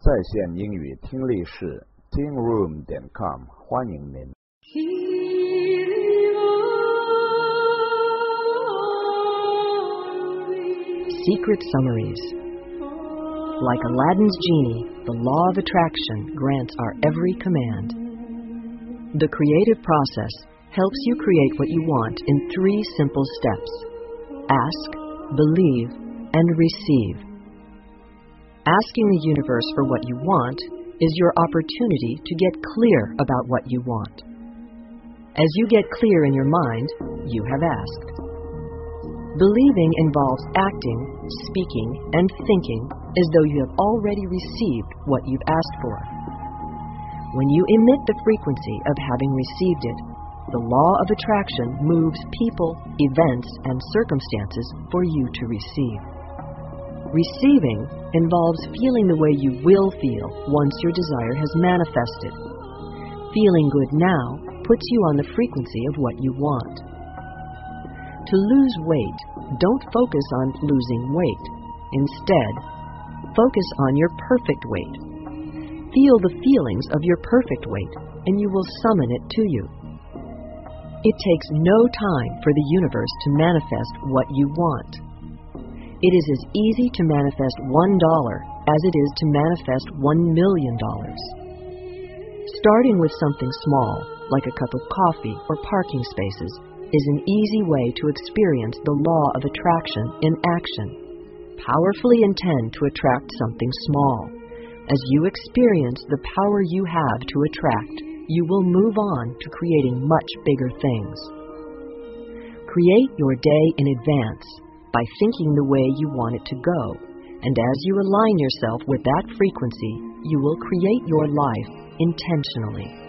在线英语听力室 tingroom.com 欢迎您。 Secret summaries. Like Aladdin's genie, the law of attraction grants our every command. The creative process helps you create what you want in 3 simple steps: ask, believe, and receive. Asking the universe for what you want is your opportunity to get clear about what you want. As you get clear in your mind, you have asked. Believing involves acting, speaking, and thinking as though you have already received what you've asked for. When you emit the frequency of having received it, the law of attraction moves people, events, and circumstances for you to receive. Receiving involves feeling the way you will feel once your desire has manifested. Feeling good now puts you on the frequency of what you want. To lose weight, don't focus on losing weight. Instead, focus on your perfect weight. Feel the feelings of your perfect weight, and you will summon it to you. It takes no time for the universe to manifest what you want. It is as easy to manifest $1 as it is to manifest $1 million. Starting with something small, like a cup of coffee or parking spaces, is an easy way to experience the law of attraction in action. Powerfully intend to attract something small. As you experience the power you have to attract, you will move on to creating much bigger things. Create your day in advance by thinking the way you want it to go, and as you align yourself with that frequency, you will create your life intentionally.